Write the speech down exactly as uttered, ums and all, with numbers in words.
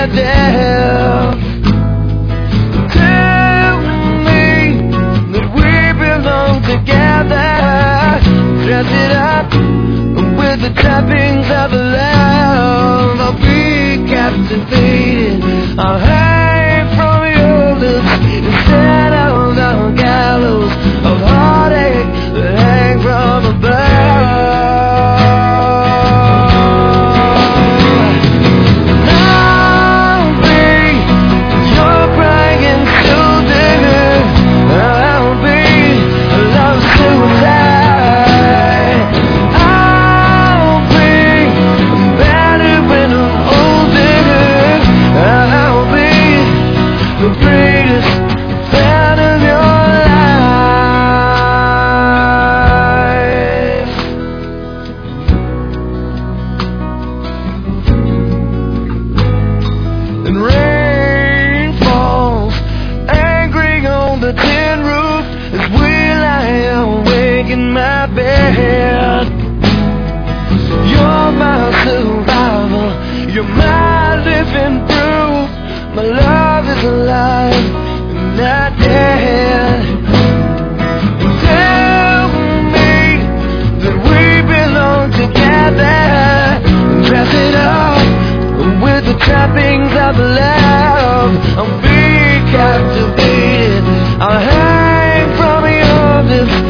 my death. Tell me that we belong together. Dress it up with the trappings of love. I'll be captivated. I'll hang from your lips instead of the gallows of heartache that hang from above. And rain falls angry on the tin roof as we lie awake in my bed. You're my survival, you're my living proof. My love is alive and not dead. Tell me that we belong together. Dress it up with the trappings of love. I'll be captivated. I'll hang from your lips